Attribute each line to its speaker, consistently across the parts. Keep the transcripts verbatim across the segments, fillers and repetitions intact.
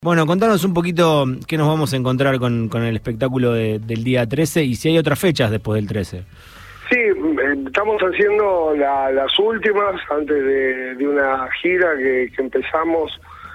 Speaker 1: Bueno, contanos un poquito qué nos vamos a encontrar con, con el espectáculo de, del día trece y si hay otras fechas después del trece.
Speaker 2: Sí, estamos haciendo la, las últimas antes de, de una gira que, que empezamos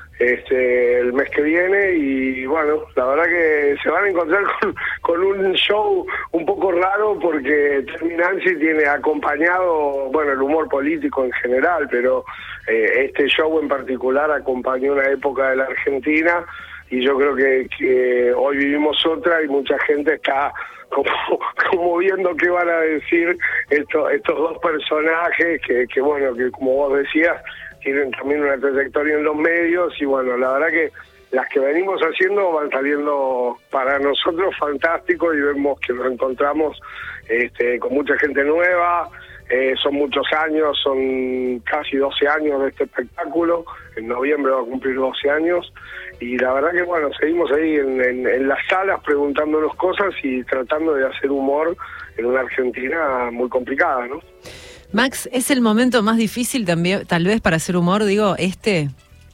Speaker 2: este, el mes que viene y bueno, la verdad que se van a encontrar con, con un show un poco raro porque Terminancy tiene acompañado, bueno, el humor político en general, pero eh, este show en particular acompañó una época de la Argentina y yo creo que, que hoy vivimos otra y mucha gente está como, como viendo qué van a decir estos, estos dos personajes que, que bueno, que como vos decías, tienen también una trayectoria en los medios y bueno, la verdad que las que venimos haciendo van saliendo para nosotros fantásticos y vemos que nos encontramos este, con mucha gente nueva, eh, son muchos años, son casi doce años de este espectáculo, en noviembre va a cumplir doce años y la verdad que bueno, seguimos ahí en, en, en las salas preguntándonos cosas y tratando de hacer humor en una Argentina muy complicada, ¿no?
Speaker 3: Max, ¿es el momento más difícil también, tal vez, para hacer humor, digo, este?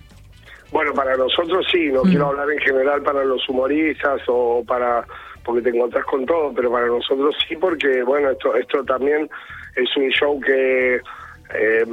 Speaker 2: Bueno, para nosotros sí, no mm. quiero hablar en general para los humoristas o para, porque te encontrás con todo, pero para nosotros sí, porque bueno, esto esto también es un show que, eh,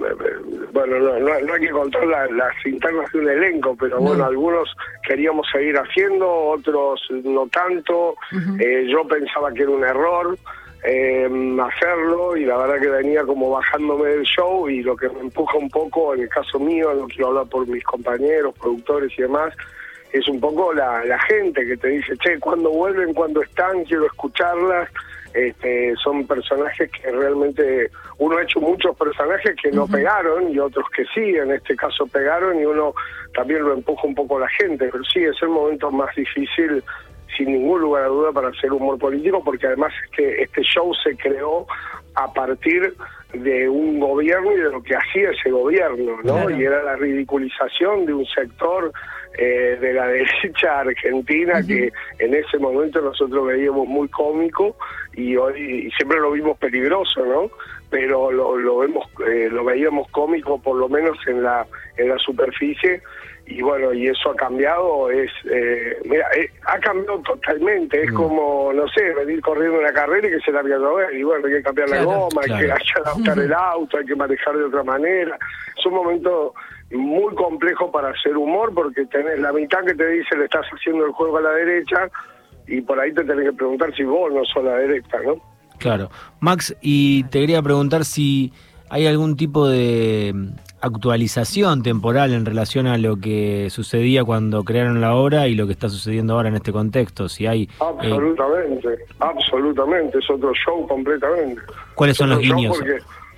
Speaker 2: bueno, no, no, no hay que contar la, las internas de un elenco, pero no. bueno, algunos queríamos seguir haciendo, otros no tanto, uh-huh. eh, yo pensaba que era un error, Eh, hacerlo y la verdad que venía como bajándome del show y lo que me empuja un poco, en el caso mío, no quiero hablar por mis compañeros, productores y demás, es un poco la, la gente que te dice, che, ¿cuándo vuelven? ¿Cuándo están? Quiero escucharlas. Este, son personajes que realmente, uno ha hecho muchos personajes que no uh-huh. pegaron y otros que sí, en este caso pegaron y uno también lo empuja un poco a la gente, pero sí, es el momento más difícil sin ningún lugar a duda para hacer humor político, porque además este, este show se creó a partir de un gobierno y de lo que hacía ese gobierno, ¿no? Claro. Y era la ridiculización de un sector eh, de la derecha argentina uh-huh. que en ese momento nosotros veíamos muy cómico y hoy y siempre lo vimos peligroso, ¿no? Pero lo, lo vemos, eh, lo veíamos cómico por lo menos en la en la superficie. Y bueno, y eso ha cambiado, es eh, mira, eh, ha cambiado totalmente, es mm. como, no sé, venir corriendo una carrera y que se la vaya a llover, y bueno, hay que cambiar claro, la goma, claro. hay que hay que adaptar el auto, hay que manejar de otra manera. Es un momento muy complejo para hacer humor, porque tenés la mitad que te dice le estás haciendo el juego a la derecha, y por ahí te tenés que preguntar si vos no sos la derecha, ¿no?
Speaker 1: Claro. Max, y te quería preguntar si hay algún tipo de actualización temporal en relación a lo que sucedía cuando crearon la obra y lo que está sucediendo ahora en este contexto, si hay...
Speaker 2: Absolutamente, eh... absolutamente, es otro show completamente.
Speaker 1: ¿Cuáles son los guiños?
Speaker 2: Porque...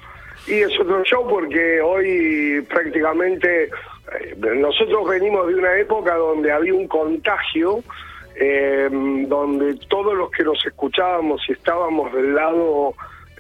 Speaker 2: Y es otro show porque hoy prácticamente eh, nosotros venimos de una época donde había un contagio, eh, donde todos los que nos escuchábamos y estábamos del lado...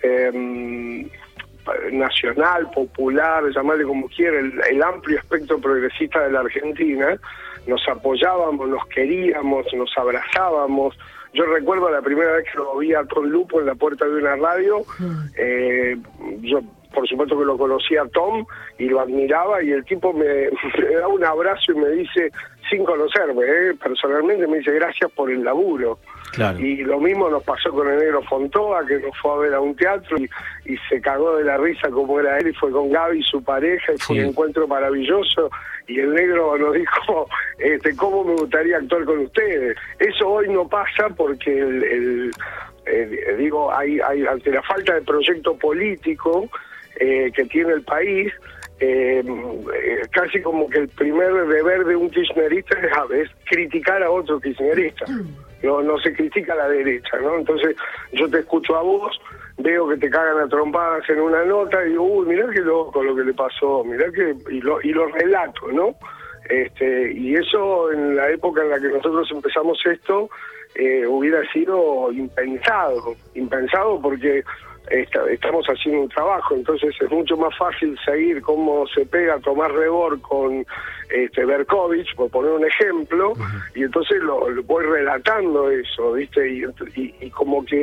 Speaker 2: Eh, nacional, popular, llamarle como quiera, el, el amplio espectro progresista de la Argentina, nos apoyábamos, nos queríamos, nos abrazábamos. Yo recuerdo la primera vez que lo vi a Tom Lupo en la puerta de una radio, eh, yo por supuesto que lo conocía a Tom y lo admiraba y el tipo me, me da un abrazo y me dice, sin conocerme, eh, personalmente me dice gracias por el laburo. Claro. Y lo mismo nos pasó con el negro Fontoa, que nos fue a ver a un teatro y, y se cagó de la risa como era él, y fue con Gaby, su pareja, y fue sí. un encuentro maravilloso, y el negro nos dijo, este, ¿cómo me gustaría actuar con ustedes? Eso hoy no pasa porque, el, el, el, digo, hay, hay ante la falta de proyecto político eh, que tiene el país, Eh, eh, casi como que el primer deber de un kirchnerista es, es criticar a otro kirchnerista, no no se critica a la derecha, ¿no? Entonces yo te escucho a vos, veo que te cagan a trompadas en una nota y digo, uy, mirá qué loco lo que le pasó, mirá que, y lo, y lo relato, ¿no? Este, y eso en la época en la que nosotros empezamos esto eh, hubiera sido impensado, impensado porque estamos haciendo un trabajo, entonces es mucho más fácil seguir cómo se pega Tomás Rebord con este Berkovich, por poner un ejemplo, uh-huh. y entonces lo, lo voy relatando eso, ¿viste? Y, y, y como que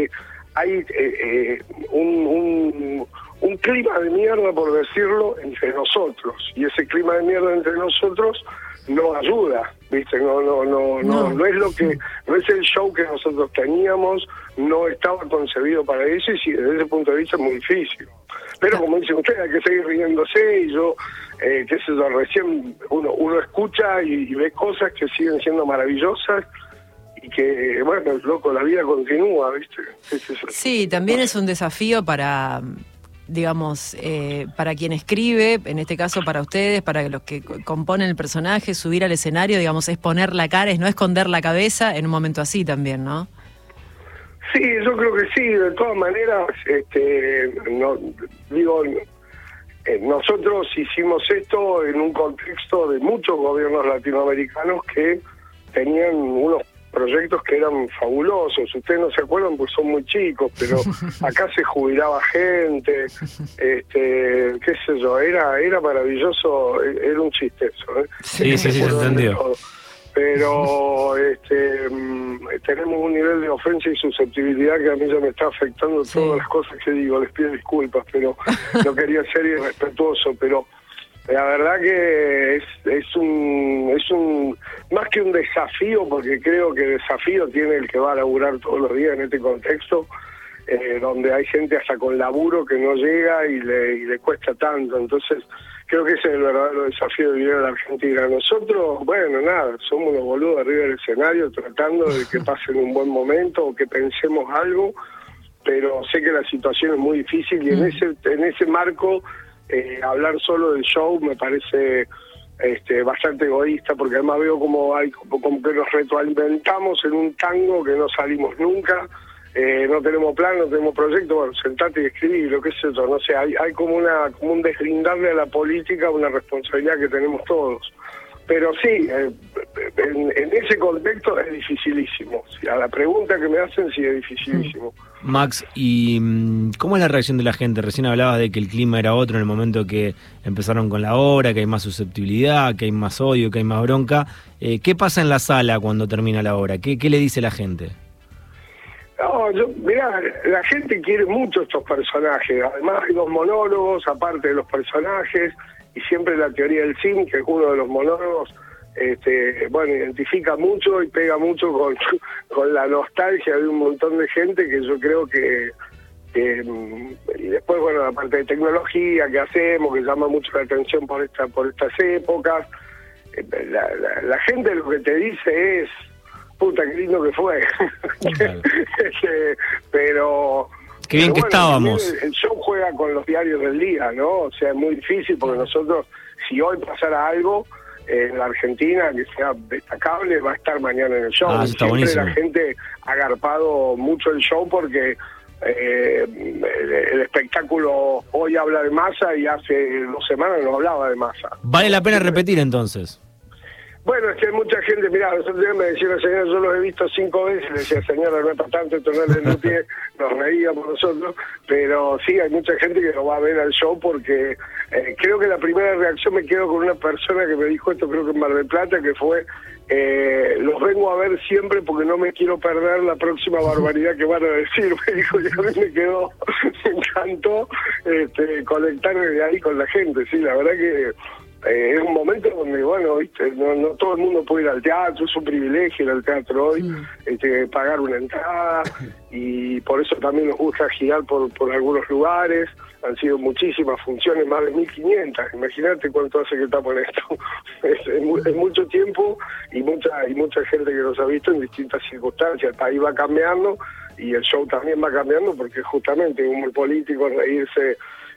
Speaker 2: hay eh, eh, un, un, un clima de mierda, por decirlo, entre nosotros, y ese clima de mierda entre nosotros no ayuda, ¿viste? No, no, no, no, no, no es lo que, no es el show que nosotros teníamos, no estaba concebido para eso, y sí, desde ese punto de vista es muy difícil. Pero como dicen ustedes, hay que seguir riéndose, y yo, eh, qué sé yo, recién uno, uno escucha y, y ve cosas que siguen siendo maravillosas, y que, bueno, loco, la vida continúa, ¿viste? Sí,
Speaker 3: sí, también es un desafío para, digamos, eh, para quien escribe, en este caso para ustedes, para los que componen el personaje, subir al escenario, digamos, es poner la cara, es no esconder la cabeza en un momento así también, ¿no?
Speaker 2: Sí, yo creo que sí, de todas maneras, este, no, digo, eh, nosotros hicimos esto en un contexto de muchos gobiernos latinoamericanos que tenían unos proyectos que eran fabulosos. Ustedes no se acuerdan porque son muy chicos, pero acá se jubilaba gente, este, qué sé yo, era era maravilloso, era un chiste eso, ¿eh?
Speaker 1: Sí, sí, sí, se entendió.
Speaker 2: Pero este, tenemos un nivel de ofensa y susceptibilidad que a mí ya me está afectando sí. Todas las cosas que digo. Les pido disculpas, pero no quería ser irrespetuoso, pero la verdad que es, es un es un más que un desafío, porque creo que desafío tiene el que va a laburar todos los días en este contexto, eh, donde hay gente hasta con laburo que no llega y le, y le cuesta tanto. Entonces creo que ese es el verdadero desafío de vivir en la Argentina. Nosotros, bueno, nada, somos los boludos arriba del escenario tratando de que pasen un buen momento o que pensemos algo, pero sé que la situación es muy difícil, y en ese en ese marco eh, hablar solo del show me parece este, bastante egoísta, porque además veo como hay como, como que nos retroalimentamos en un tango que no salimos nunca. Eh, no tenemos plan, no tenemos proyecto, bueno, sentate y escribí, lo que es eso, no sé, hay, hay como una como un deslindarle a la política una responsabilidad que tenemos todos. Pero sí, eh, en, en ese contexto es dificilísimo. Si a la pregunta que me hacen, sí es dificilísimo.
Speaker 1: Max, ¿y cómo es la reacción de la gente? Recién hablabas de que el clima era otro en el momento que empezaron con la obra, que hay más susceptibilidad, que hay más odio, que hay más bronca. Eh, ¿Qué pasa en la sala cuando termina la obra? ¿Qué, qué le dice la gente?
Speaker 2: No, yo, mirá, la gente quiere mucho estos personajes. Además hay dos monólogos, aparte de los personajes, y siempre la teoría del sim, que es uno de los monólogos, este, bueno, identifica mucho y pega mucho con, con la nostalgia de un montón de gente que yo creo que, que y después, bueno, la parte de tecnología que hacemos, que llama mucho la atención por esta por estas épocas. La, la, la gente lo que te dice es: puta, qué lindo que fue. Claro. este, pero...
Speaker 1: Qué bien
Speaker 2: pero
Speaker 1: que
Speaker 2: bueno,
Speaker 1: estábamos.
Speaker 2: El, el show juega con los diarios del día, ¿no? O sea, es muy difícil porque nosotros, si hoy pasara algo eh, en la Argentina que sea destacable, va a estar mañana en el show.
Speaker 1: Ah, está
Speaker 2: Siempre
Speaker 1: buenísimo.
Speaker 2: La gente ha agarpado mucho el show porque eh, el, el espectáculo hoy habla de masa y hace dos semanas no hablaba de masa.
Speaker 1: Vale la pena repetir entonces.
Speaker 2: Bueno, es que hay mucha gente, mirá, los otros días me decía la señora, yo los he visto cinco veces, le decía, señora, no es para tanto, esto no es de pie, nos reíamos nosotros, pero sí, hay mucha gente que lo va a ver al show porque eh, creo que la primera reacción me quedo con una persona que me dijo esto, creo que en Mar del Plata, que fue, eh, los vengo a ver siempre porque no me quiero perder la próxima barbaridad que van a decir, me dijo, y a mí me quedó, me encantó este, conectarme de ahí con la gente, sí, la verdad que... Eh, es un momento donde, bueno, viste, no, no todo el mundo puede ir al teatro, es un privilegio ir al teatro hoy, mm. este, pagar una entrada, y por eso también nos gusta girar por, por algunos lugares. Han sido muchísimas funciones, más de mil quinientas, imagínate cuánto hace que estamos en esto. es, es, mu es mucho tiempo y mucha y mucha gente que nos ha visto en distintas circunstancias. El país va cambiando y el show también va cambiando porque justamente humor político, reírse,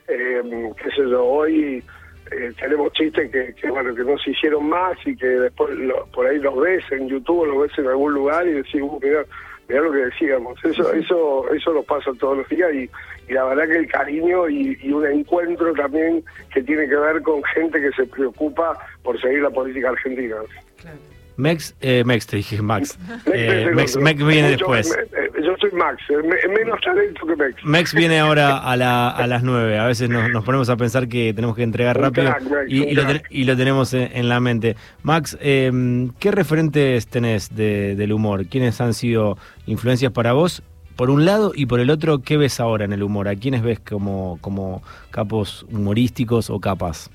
Speaker 2: eh, qué sé yo, hoy... Eh, tenemos chistes que, que bueno que no se hicieron más y que después lo, por ahí los ves en YouTube o los ves en algún lugar y decís, uh, mirá, mirá lo que decíamos. Eso eso eso nos pasa todos los días y, y la verdad que el cariño y, y un encuentro también que tiene que ver con gente que se preocupa por seguir la política argentina.
Speaker 3: Claro.
Speaker 1: Mex, eh, Mex te dije, Max. Eh, Mex, Mex viene
Speaker 2: Mucho,
Speaker 1: después.
Speaker 2: Me, yo soy Max, me, menos talento que Mex.
Speaker 1: Mex viene ahora a, la, a las nueve. A veces nos, nos ponemos a pensar que tenemos que entregar rápido
Speaker 2: crack, Mex,
Speaker 1: y, y, lo ten, y lo tenemos en, en la mente. Max, eh, ¿qué referentes tenés de, del humor? ¿Quiénes han sido influencias para vos? por un lado, y por el otro, ¿qué ves ahora en el humor? ¿A quiénes ves como, como capos humorísticos o capas?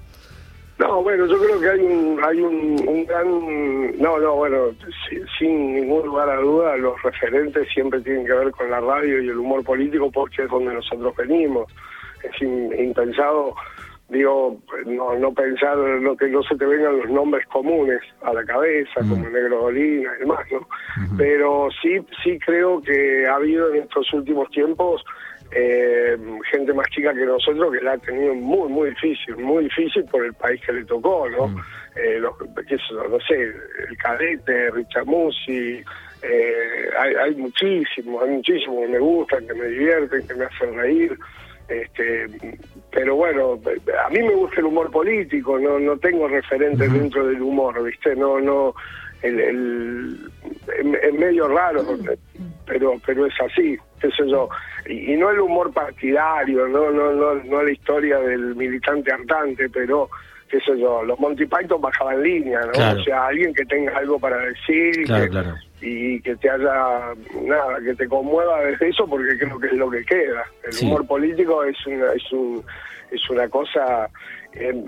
Speaker 2: No, bueno, yo creo que hay un hay un, un gran... No, no, bueno, sin, sin ningún lugar a duda, los referentes siempre tienen que ver con la radio y el humor político, porque es donde nosotros venimos. Es in, impensado, digo, no, no pensar lo que no se te vengan los nombres comunes a la cabeza, mm. como Negro Dolina y demás, ¿no? Uh-huh. Pero sí, sí creo que ha habido en estos últimos tiempos Eh, gente más chica que nosotros que la ha tenido muy, muy difícil, muy difícil por el país que le tocó, ¿no? Mm. Eh, los, qué sé yo, no sé, el Cadete, Richard Musi, eh, hay, hay muchísimos, hay muchísimos que me gustan, que me divierten, que me hacen reír, este, pero bueno, a mí me gusta el humor político, no, no tengo referentes mm. dentro del humor, ¿viste? No, no, el, el, es medio raro, pero, pero es así, qué sé yo. Y, y no el humor partidario, no, no, no, no la historia del militante hartante, pero qué sé yo, los Monty Python bajaban línea, ¿no?
Speaker 1: Claro.
Speaker 2: O sea, alguien que tenga algo para decir,
Speaker 1: claro,
Speaker 2: que,
Speaker 1: claro.
Speaker 2: y que te haya, nada, que te conmueva desde eso, porque creo que es lo que queda. El
Speaker 1: sí.
Speaker 2: humor político es una, es un, es una cosa eh,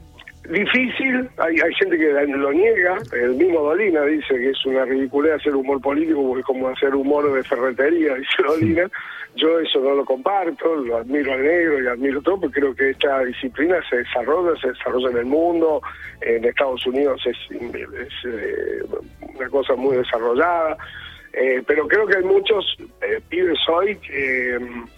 Speaker 2: difícil, hay, hay gente que lo niega, el mismo Dolina dice que es una ridiculez hacer humor político porque es como hacer humor de ferretería, dice Dolina. Yo eso no lo comparto, lo admiro al negro y admiro todo, porque creo que esta disciplina se desarrolla, se desarrolla en el mundo, en Estados Unidos es, es eh, una cosa muy desarrollada, eh, pero creo que hay muchos eh, pibes hoy que...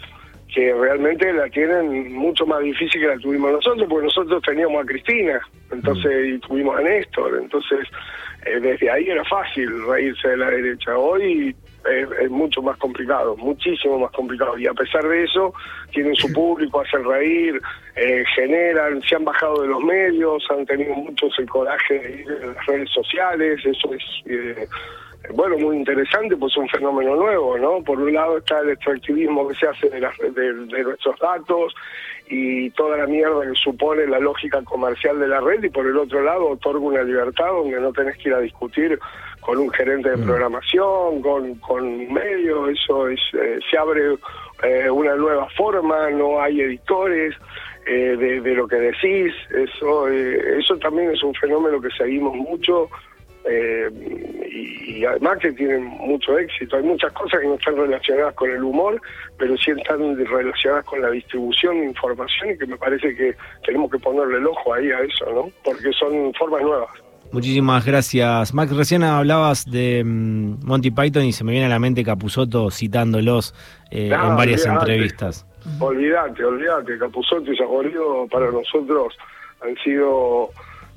Speaker 2: que realmente la tienen mucho más difícil que la tuvimos nosotros, porque nosotros teníamos a Cristina, entonces y tuvimos a Néstor, entonces eh, desde ahí era fácil reírse de la derecha. Hoy es, es mucho más complicado, muchísimo más complicado, y a pesar de eso tienen su público, hacen reír, eh, generan, se han bajado de los medios, han tenido muchos el coraje de ir en las redes sociales, eso es... Eh, bueno, muy interesante, pues es un fenómeno nuevo, ¿no? Por un lado está el extractivismo que se hace de, las, de, de nuestros datos y toda la mierda que supone la lógica comercial de la red, y por el otro lado otorga una libertad donde no tenés que ir a discutir con un gerente de programación, con, con medios, eso es, eh, se abre eh, una nueva forma, no hay editores eh, de, de lo que decís, eso, eh, eso también es un fenómeno que seguimos mucho. Eh, y, y además que tienen mucho éxito. Hay muchas cosas que no están relacionadas con el humor, pero sí están relacionadas con la distribución de información, y que me parece que tenemos que ponerle el ojo ahí a eso, ¿no? Porque son formas nuevas.
Speaker 1: Muchísimas gracias, Max. Recién hablabas de um, Monty Python y se me viene a la mente Capusotto citándolos eh, no, en varias olvidate, entrevistas.
Speaker 2: Olvídate, olvídate. Capusotto y Sajorido para nosotros han sido...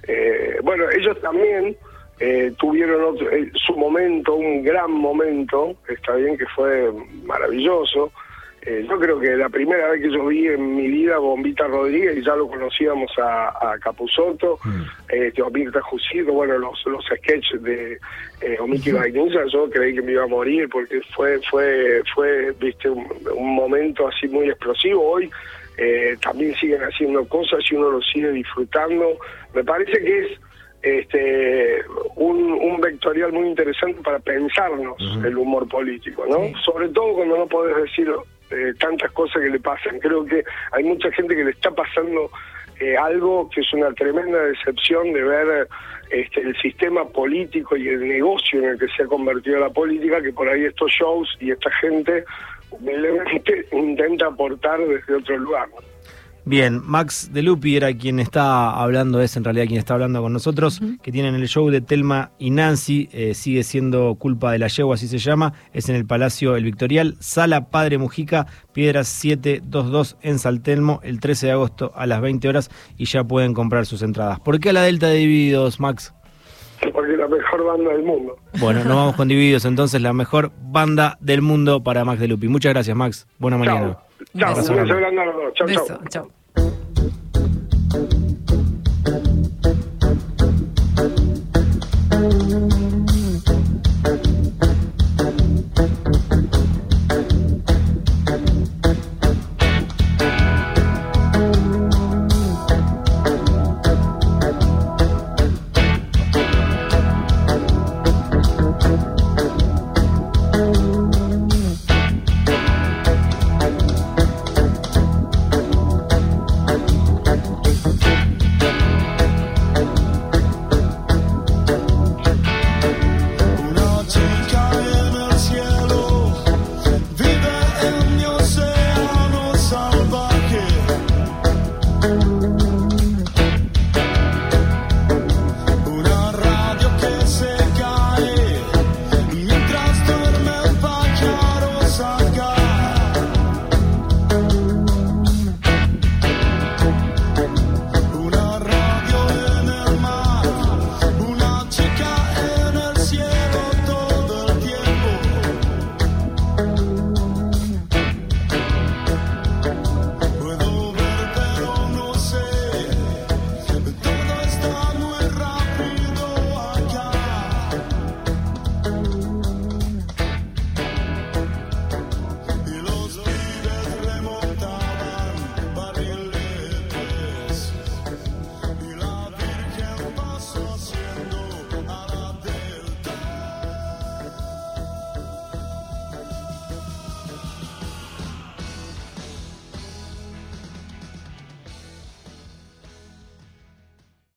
Speaker 2: Eh, bueno, ellos también... Eh, tuvieron otro, eh, su momento, un gran momento, está bien, que fue maravilloso. Eh, yo creo que la primera vez que yo vi en mi vida Bombita Rodríguez, y ya lo conocíamos a, a Capusotto, mm. eh, Omirta Jusito, bueno, los, los sketches de eh, Omiki Vainilla, yo creí que me iba a morir, porque fue, fue, fue, viste, un, un momento así muy explosivo. Hoy eh, también siguen haciendo cosas y uno lo sigue disfrutando. Me parece que es este un, un vectorial muy interesante para pensarnos uh-huh. el humor político, ¿no? Sí. Sobre todo cuando no podés decir eh, tantas cosas que le pasan. Creo que hay mucha gente que le está pasando eh, algo que es una tremenda decepción de ver este, el sistema político y el negocio en el que se ha convertido la política, que por ahí estos shows y esta gente humildemente intenta aportar desde otro lugar.
Speaker 1: Bien, Max De Lupi era quien está hablando, es en realidad quien está hablando con nosotros, uh-huh. que tienen el show de Telma y Nancy, eh, sigue siendo Culpa de la Yegua, así se llama, es en el Palacio El Victorial, Sala Padre Mujica, Piedras setecientos veintidós en San Telmo, el trece de agosto a las veinte horas, y ya pueden comprar sus entradas. ¿Por qué a la Delta de Divididos, Max?
Speaker 2: Porque es la mejor banda del mundo.
Speaker 1: Bueno, nos vamos con Divididos entonces, la mejor banda del mundo para Max De Lupi. Muchas gracias, Max. Buena mañana.
Speaker 2: Chao, un beso grande a los dos. Chao, chao.
Speaker 3: Chao.
Speaker 4: Thank you.